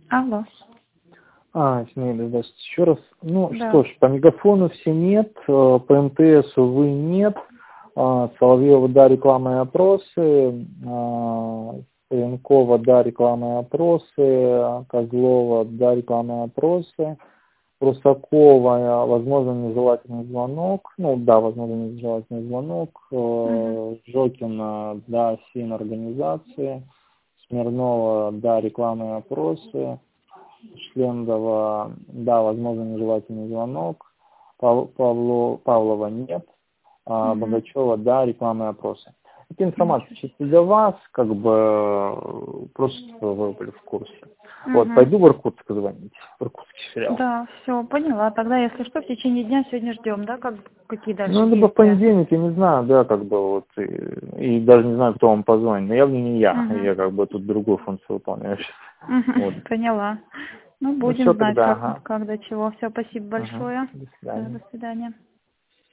Алло. Синеда, здравствуйте еще раз. Ну Да. что ж, по мегафону все нет, по МТС, увы, нет. Соловьева, да, реклама и опросы. Пенкова, да, реклама и опросы. Козлова, да, реклама и опросы. Русакова, возможно, нежелательный звонок. Ну да, возможно, нежелательный звонок. Жокина, да, СИН организации. Смирнова, да, реклама и опросы. Шлендова, да, возможно, нежелательный звонок. Павлова нет. Богачева, да, реклама и опросы. Эта информация чисто для вас, как бы, просто чтобы вы были в курсе. Вот, пойду в Иркутск звонить, в иркутский филиал. Да, все, поняла. Тогда, если что, в течение дня сегодня ждем, да, какие дальше Ну, либо в действия? понедельник, я не знаю, да, как бы, вот, и даже не знаю, кто вам позвонит, но явно не я, я как бы тут другую функцию выполняю сейчас. Вот. Поняла. Ну, Ну, будем все знать, тогда, как до чего. Все, спасибо большое. До Да, свидания. до свидания.